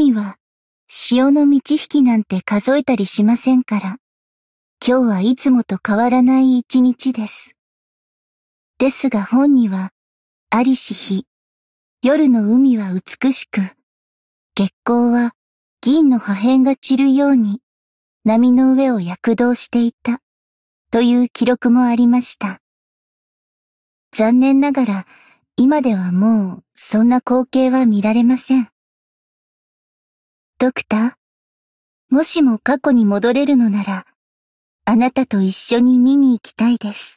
海は潮の満ち引きなんて数えたりしませんから、今日はいつもと変わらない一日です。ですが本には、ありし日、夜の海は美しく、月光は銀の破片が散るように波の上を躍動していた、という記録もありました。残念ながら、今ではもうそんな光景は見られません。ドクター、もしも過去に戻れるのなら、あなたと一緒に見に行きたいです。